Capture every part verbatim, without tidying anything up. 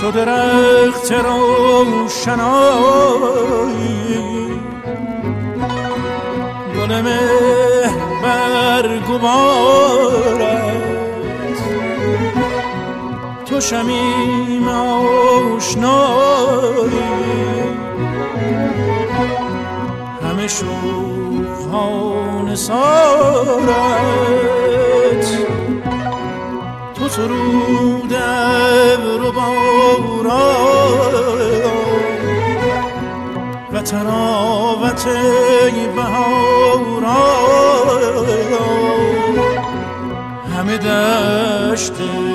تو درخت روشنایی گل مه برگ بارد تو شمیم آشنایی همه شوخان سارت تو سرود ابر و باران و تراوت بهاران همه دشت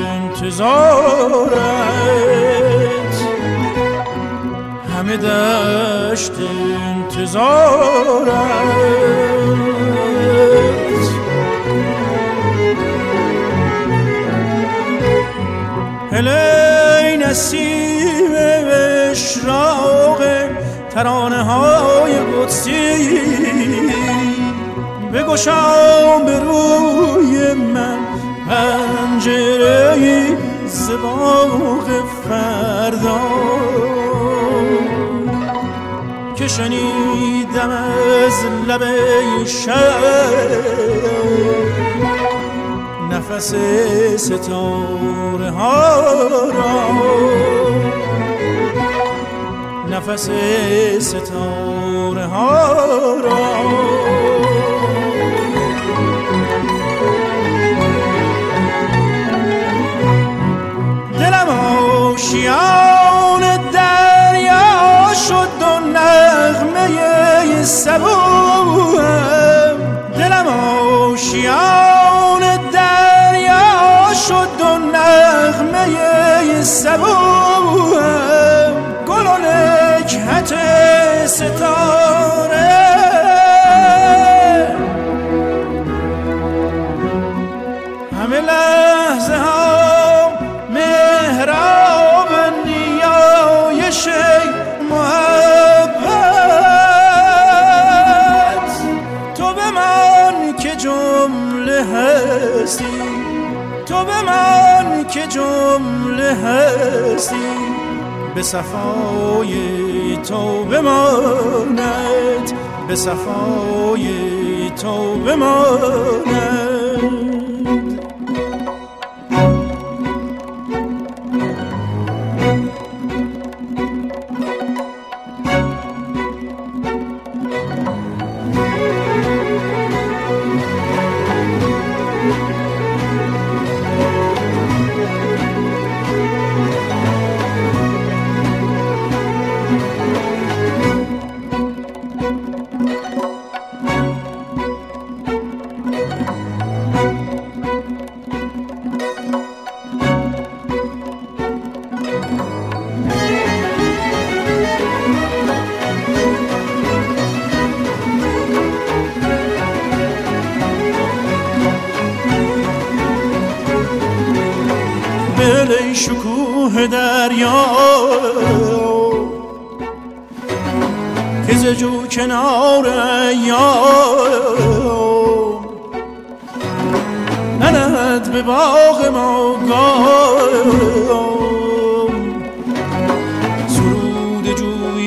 انتظارت همه دشت انتظارت هلی نسیم اشراق ترانه های قدسی بگشا به روی من پنجره ز باغ فردا که شنیدم از لب شب نفس ستاره ها را نفس ستاره ها را دلم آشیان دریا شد و نغمه صبوم دلم آشیان دریا شد و نغمه صبوم گل و نکهت ستاره همه لحظه ها مهراب نیایش محبت تو به من که جمله هستی تو به من که جمله هستی به صفای تو بماند به صفای تو بماند ای شکوه دریا که ز جو کنار ایام ننهد به باغ ما گام سرود جوی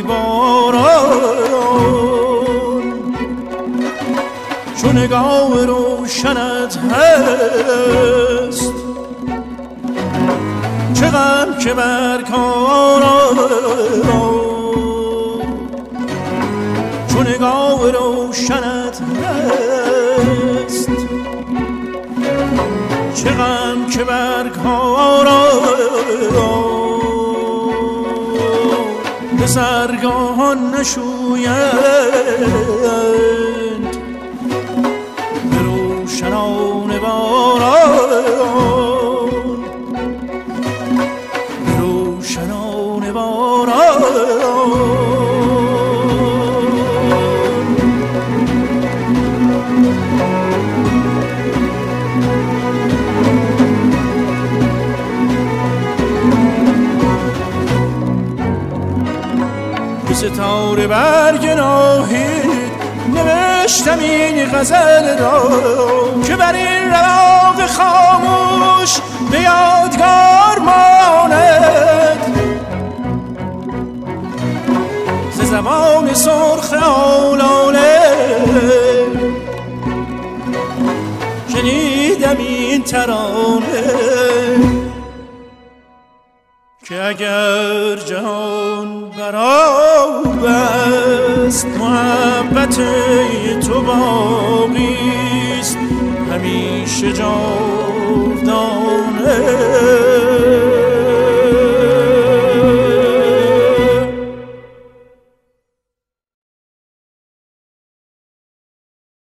باران چو نگاه روشنت هست چه غم که بر کارم چو نگاه روشنت هست چه غم که بر کارم به سرگاهان نشویند به روشنان باران ستاره برگ ناهید نوشتم این غزل را که بر این رواق خاموش به یادگار ماند زبان سرخ آلاله شنیدم این ترانه که اگر جهان برآب است محبت تو باقی است همیشه جاودانه